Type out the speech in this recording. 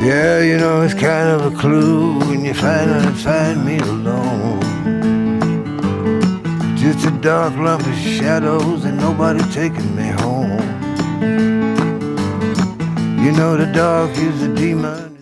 Yeah, you know, it's kind of a clue when you finally find me alone. Just a dark lump of shadows and nobody taking me home. You know the dark is a demon.